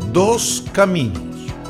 Dos caminos.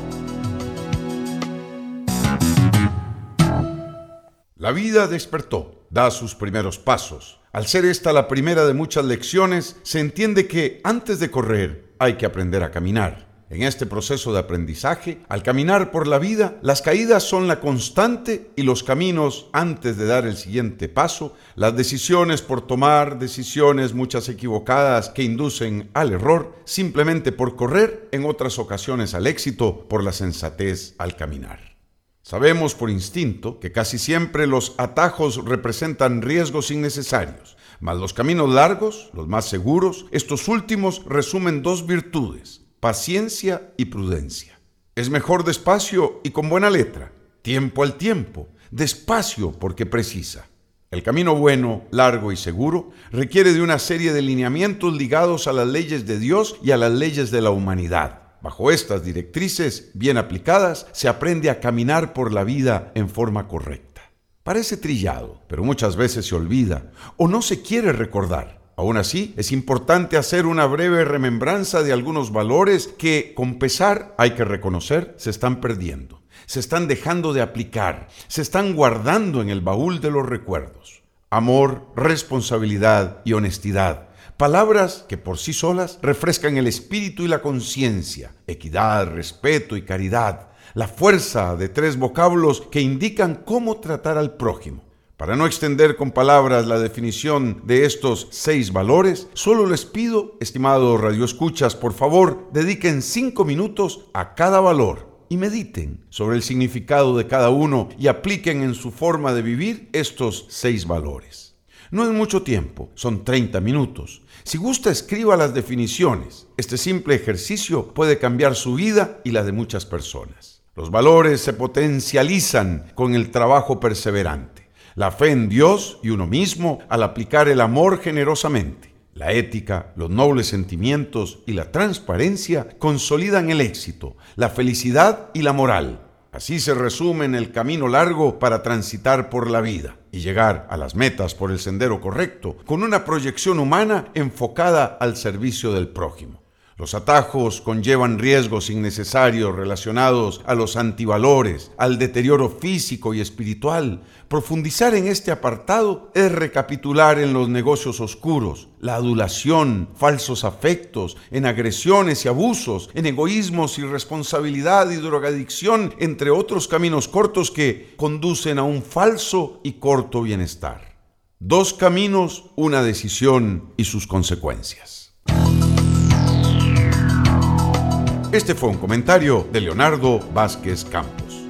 La vida despertó, da sus primeros pasos. Al ser esta la primera de muchas lecciones, se entiende que antes de correr hay que aprender a caminar. En este proceso de aprendizaje, al caminar por la vida, las caídas son la constante y los caminos antes de dar el siguiente paso, las decisiones por tomar, decisiones muchas equivocadas que inducen al error, simplemente por correr, en otras ocasiones al éxito, por la sensatez al caminar. Sabemos por instinto que casi siempre los atajos representan riesgos innecesarios, mas los caminos largos, los más seguros, estos últimos resumen dos virtudes: paciencia y prudencia. Es mejor despacio y con buena letra, tiempo al tiempo, despacio porque precisa. El camino bueno, largo y seguro requiere de una serie de lineamientos ligados a las leyes de Dios y a las leyes de la humanidad. Bajo estas directrices, bien aplicadas, se aprende a caminar por la vida en forma correcta. Parece trillado, pero muchas veces se olvida o no se quiere recordar. Aún así, es importante hacer una breve remembranza de algunos valores que, con pesar, hay que reconocer, se están perdiendo, se están dejando de aplicar, se están guardando en el baúl de los recuerdos. Amor, responsabilidad y honestidad. Palabras que por sí solas refrescan el espíritu y la conciencia. Equidad, respeto y caridad. La fuerza de tres vocablos que indican cómo tratar al prójimo. Para no extender con palabras la definición de estos 6 valores, solo les pido, estimados radioescuchas, por favor, dediquen 5 minutos a cada valor y mediten sobre el significado de cada uno y apliquen en su forma de vivir estos 6 valores. No es mucho tiempo, son 30 minutos. Si gusta, escriba las definiciones. Este simple ejercicio puede cambiar su vida y la de muchas personas. Los valores se potencializan con el trabajo perseverante. La fe en Dios y uno mismo al aplicar el amor generosamente. La ética, los nobles sentimientos y la transparencia consolidan el éxito, la felicidad y la moral. Así se resume en el camino largo para transitar por la vida y llegar a las metas por el sendero correcto, con una proyección humana enfocada al servicio del prójimo. Los atajos conllevan riesgos innecesarios relacionados a los antivalores, al deterioro físico y espiritual. Profundizar en este apartado es recapitular en los negocios oscuros, la adulación, falsos afectos, en agresiones y abusos, en egoísmos, irresponsabilidad y drogadicción, entre otros caminos cortos que conducen a un falso y corto bienestar. 2 caminos, una decisión y sus consecuencias. Este fue un comentario de Leonardo Vázquez Campos.